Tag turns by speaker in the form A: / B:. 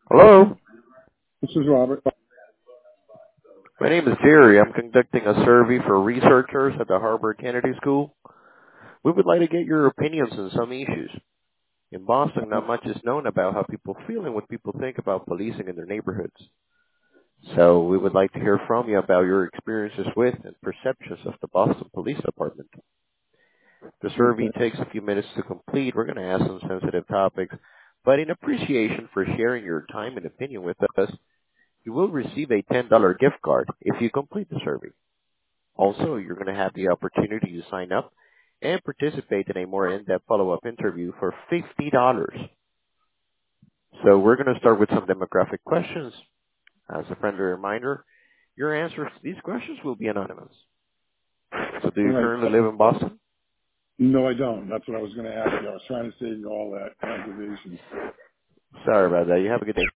A: Hello,
B: This is Robert.
A: my name is Jerry. I'm conducting a survey for researchers at the Harvard Kennedy School. We would like to get your opinions on some issues. In Boston, not much is known about how people feel and what people think about policing in their neighborhoods. So we would like to hear from you about your experiences with and perceptions of the Boston Police Department. The survey
B: Okay.
A: takes a few minutes to complete. We're going to ask some sensitive topics, but in appreciation for sharing your time and opinion with us, you will receive a $10 gift card if you complete the survey. Also, you're going to have the opportunity to sign up and participate in a more in-depth follow-up interview for $50. So we're going to start with some demographic questions. As a friendly reminder, your answers to these questions will be anonymous. So do
B: All
A: you
B: right.
A: currently live in Boston?
B: No, I don't. That's what I was going to ask you. I was trying to save you all that aggravation.
A: Sorry about that. You have a good day.